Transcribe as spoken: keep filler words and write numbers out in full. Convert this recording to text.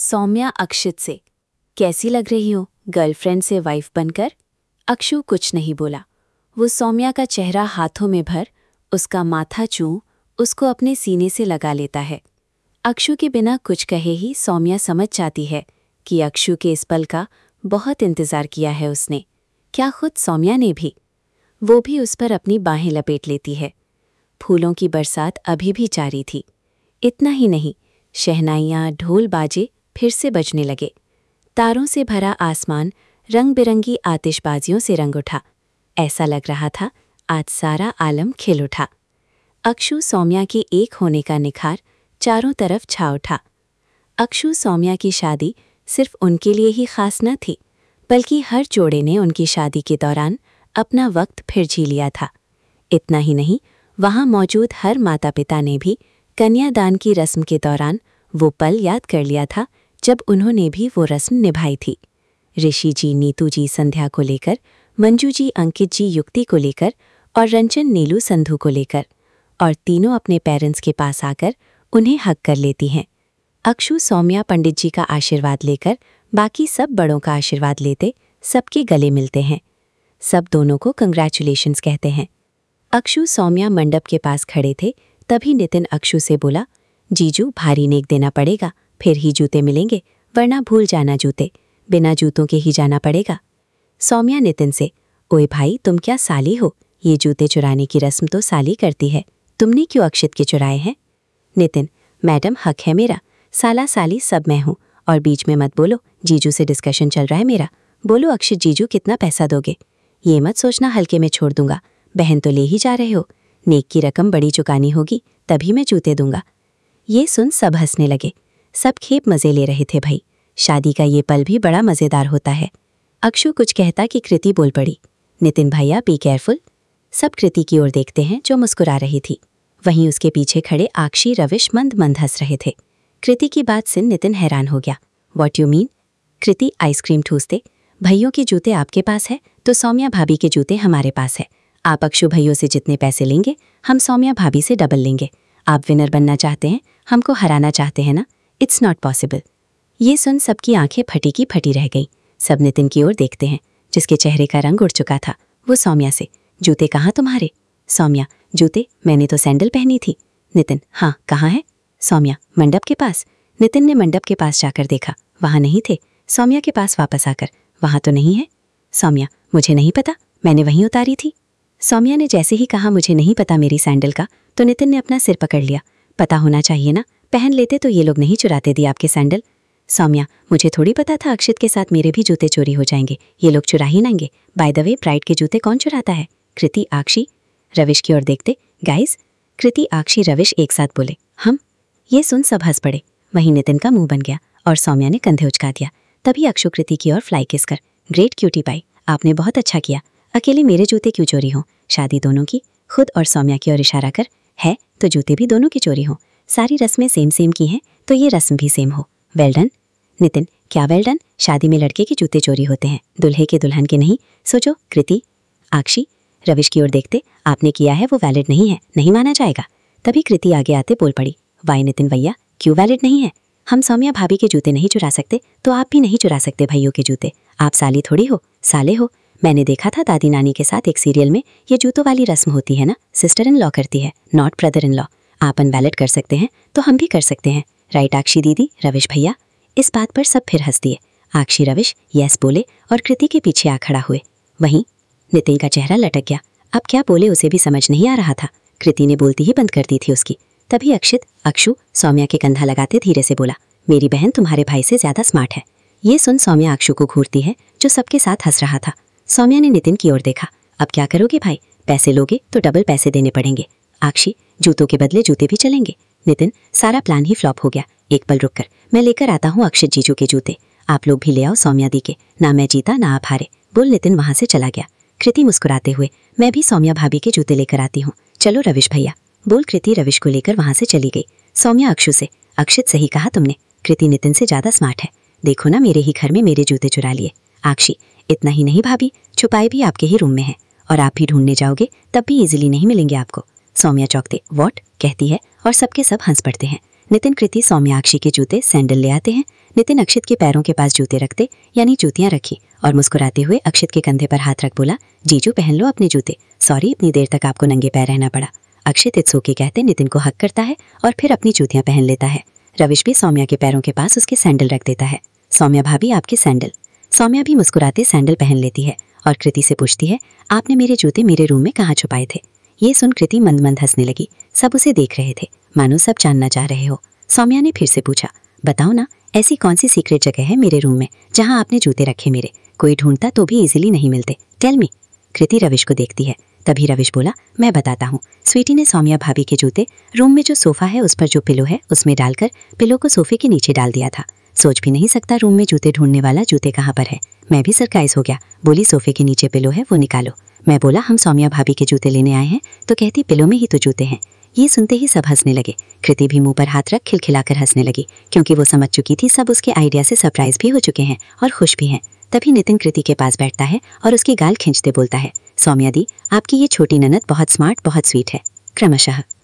सौम्या अक्षित से, कैसी लग रही हो गर्लफ्रेंड से वाइफ बनकर? अक्षु कुछ नहीं बोला। वो सौम्या का चेहरा हाथों में भर, उसका माथा चूम उसको अपने सीने से लगा लेता है। अक्षु के बिना कुछ कहे ही सौम्या समझ जाती है कि अक्षु के इस पल का बहुत इंतज़ार किया है उसने। क्या खुद सौम्या ने भी? वो भी उस पर अपनी बाहें लपेट लेती है। फूलों की बरसात अभी भी जारी थी। इतना ही नहीं, शहनाइयाँ ढोल बाजे फिर से बजने लगे। तारों से भरा आसमान रंग बिरंगी आतिशबाजियों से रंग उठा। ऐसा लग रहा था आज सारा आलम खिल उठा। अक्षु सौम्या के एक होने का निखार चारों तरफ छा उठा। अक्षु सौम्या की शादी सिर्फ उनके लिए ही खास न थी, बल्कि हर जोड़े ने उनकी शादी के दौरान अपना वक्त फिर जी लिया था। इतना ही नहीं, वहाँ मौजूद हर माता पिता ने भी कन्यादान की रस्म के दौरान वो पल याद कर लिया था जब उन्होंने भी वो रस्म निभाई थी। ऋषि जी नीतू जी संध्या को लेकर, मंजू जी अंकित जी युक्ति को लेकर और रंजन नीलू संधू को लेकर, और तीनों अपने पेरेंट्स के पास आकर उन्हें हक कर लेती हैं। अक्षु सौम्या पंडित जी का आशीर्वाद लेकर बाकी सब बड़ों का आशीर्वाद लेते सबके गले मिलते हैं। सब दोनों को कंग्रेचुलेशंस कहते हैं। अक्षु सौम्या मंडप के पास खड़े थे, तभी नितिन अक्षु से बोला, जीजू भारी नेक देना पड़ेगा, फिर ही जूते मिलेंगे, वरना भूल जाना जूते, बिना जूतों के ही जाना पड़ेगा। सौम्या नितिन से, ओए भाई तुम क्या साली हो, ये जूते चुराने की रस्म तो साली करती है, तुमने क्यों अक्षित के चुराए हैं? नितिन, मैडम हक है मेरा, साला साली सब मैं हूँ, और बीच में मत बोलो, जीजू से डिस्कशन चल रहा है मेरा। बोलो अक्षित जीजू कितना पैसा दोगे? ये मत सोचना हल्के में छोड़ दूंगा, बहन तो ले ही जा रहे हो, नेक की रकम बड़ी चुकानी होगी तभी मैं जूते दूंगा। ये सुन सब हंसने लगे। सब खेप मजे ले रहे थे भाई, शादी का ये पल भी बड़ा मज़ेदार होता है। अक्षु कुछ कहता कि कृति बोल पड़ी, नितिन भैया बी केयरफुल। सब कृति की ओर देखते हैं जो मुस्कुरा रही थी। वहीं उसके पीछे खड़े आक्षी रविश मंद मंद हंस रहे थे। कृति की बात सुन नितिन हैरान हो गया। What you mean? Kriti ice cream ठूसते, भैयों के जूते आपके पास है तो सौम्या भाभी के जूते हमारे पास है। आप अक्षु भैयों से जितने पैसे लेंगे हम सौम्या भाभी से डबल लेंगे। आप विनर बनना चाहते हैं, हमको हराना चाहते हैं ना? It's not possible. ये सुन सबकी आंखें फटी की फटी रह गईं। सब नितिन की ओर देखते हैं, जिसके चेहरे का रंग उड़ चुका था। वो सौम्या से, जूते कहाँ तुम्हारे? सौम्या, जूते मैंने तो सैंडल पहनी थी। नितिन, हाँ कहाँ है? सौम्या, मंडप के पास। नितिन ने मंडप के पास जाकर देखा, वहाँ नहीं थे। सौम्या के पास वापस आकर, वहाँ तो नहीं है। सौम्या, मुझे नहीं पता, मैंने वहीं उतारी थी। सौम्या ने जैसे ही कहा मुझे नहीं पता मेरी सैंडल का, तो नितिन ने अपना सिर पकड़ लिया। पता होना चाहिए ना, पहन लेते तो ये लोग नहीं चुराते दी आपके सैंडल। सौम्या, मुझे थोड़ी पता था अक्षित के साथ मेरे भी जूते चोरी हो जाएंगे, ये लोग चुरा ही लेंगे। बाय द वे ब्राइड के जूते कौन चुराता है? कृति आक्षी रविश की ओर देखते, गाइस। कृति आक्षी रविश एक साथ बोले, हम। ये सुन सब हंस पड़े। वहीं नितिन का मुंह बन गया और सौम्या ने कंधे उचका दिया। तभी अक्षु कृति की ओर फ्लाई किस कर, ग्रेट क्यूटी पाई, आपने बहुत अच्छा किया। अकेले मेरे जूते क्यों चोरी हों? शादी दोनों की। खुद और सौम्या की ओर इशारा कर, है तो जूते भी दोनों की चोरी हों। सारी रस्में सेम सेम की हैं तो ये रस्म भी सेम हो। Well done. नितिन, क्या वेल डन? शादी में लड़के के जूते चोरी होते हैं, दुल्हे के दुल्हन के नहीं। सोचो। कृति आक्षी रविश की ओर देखते, आपने किया है वो वैलिड नहीं है, नहीं माना जाएगा। तभी कृति आगे आते बोल पड़ी, वाई नितिन भैया, क्यों वैलिड नहीं है? हम सौम्या भाभी के जूते नहीं चुरा सकते तो आप भी नहीं चुरा सकते भैयों के जूते। आप साली थोड़ी हो, साले हो। मैंने देखा था दादी नानी के साथ एक सीरियल में, ये जूतों वाली रस्म होती है ना, सिस्टर इन लॉ करती है, नॉट ब्रदर इन लॉ। आप अनवैलिड कर सकते हैं तो हम भी कर सकते हैं, राइट आक्षी दीदी, रविश भैया? इस बात पर सब फिर हंस दिए। आक्षी रविश यस बोले और कृति के पीछे आ खड़ा हुए। वहीं नितिन का चेहरा लटक गया। अब क्या बोले उसे भी समझ नहीं आ रहा था। कृति ने बोलती ही बंद कर दी थी उसकी। तभी अक्षित अक्षु सौम्या के कंधा लगाते धीरे से बोला, मेरी बहन तुम्हारे भाई से ज्यादा स्मार्ट है। ये सुन सौम्या अक्षु को घूरती है, जो सबके साथ हंस रहा था। सौम्या ने नितिन की ओर देखा, अब क्या करोगे भाई? पैसे लोगे तो डबल पैसे देने पड़ेंगे। आक्षी, जूतों के बदले जूते भी चलेंगे। नितिन, सारा प्लान ही फ्लॉप हो गया। एक पल रुक कर, मैं लेकर आता हूँ अक्षित जीजू के जूते। आप लोग भी ले आओ सौम्या दी के, ना मैं जीता ना आप हारे। बोल नितिन वहां से चला गया। कृति मुस्कुराते हुए, मैं भी सौम्या भाभी के जूते लेकर आती हूँ, चलो रविश भैया। बोल कृति रविश को लेकर वहां से चली गई। सौम्या अक्षु से, अक्षित सही कहा तुमने, कृति नितिन से ज्यादा स्मार्ट है। देखो ना मेरे ही घर में मेरे जूते चुरा लिए। आक्षी, इतना ही नहीं भाभी, छुपाए भी आपके ही रूम में है, और आप भी ढूंढने जाओगे तब भी इजीली नहीं मिलेंगे आपको। सौम्या चौंकते, व्हाट कहती है, और सबके सब हंस पड़ते हैं। नितिन, कृति, सौम्या अक्षी के जूते सैंडल ले आते हैं। नितिन अक्षित के पैरों के पास जूते रखते यानी जूतियां रखी और मुस्कुराते हुए अक्षित के कंधे पर हाथ रख बोला, जीजू पहन लो अपने जूते। सॉरी, इतनी देर तक आपको नंगे पैर रहना पड़ा। अक्षित इट्स ओके कहते नितिन को हक करता है और फिर अपनी जूतियां पहन लेता है। रविश भी सौम्या के पैरों के पास उसके सैंडल रख देता है। सौम्या भाभी, आपके सैंडल। सौम्या भी मुस्कुराते सैंडल पहन लेती है और कृति से पूछती है, आपने मेरे जूते मेरे रूम में कहाँ छुपाए थे? ये सुन कृति मंद मंद हंसने लगी। सब उसे देख रहे थे, मानो सब जानना चाह रहे हो। सौम्या ने फिर से पूछा, बताओ ना, ऐसी कौन सी सीक्रेट जगह है मेरे रूम में जहां आपने जूते रखे मेरे? कोई ढूंढता तो भी इजीली नहीं मिलते। Tell me. कृति रविश को देखती है। तभी रविश बोला, मैं बताता हूँ। स्वीटी ने सौम्या भाभी के जूते रूम में जो सोफा है उस पर जो पिलो है उसमें डालकर पिलो को सोफे के नीचे डाल दिया था। सोच भी नहीं सकता रूम में जूते ढूंढने वाला जूते कहाँ पर है। मैं भी सरप्राइज हो गया। बोली, सोफे के नीचे पिलो है, वो निकालो। मैं बोला, हम सौम्या भाभी के जूते लेने आए हैं, तो कहती पिलो में ही तो जूते हैं। ये सुनते ही सब हंसने लगे। कृति भी मुंह पर हाथ रख खिलखिलाकर हंसने लगी, क्योंकि वो समझ चुकी थी सब उसके आइडिया से सरप्राइज भी हो चुके हैं और खुश भी हैं। तभी नितिन कृति के पास बैठता है और उसकी गाल खींचते बोलता है, सौम्या दी, आपकी ये छोटी ननद बहुत स्मार्ट, बहुत स्वीट है। क्रमशः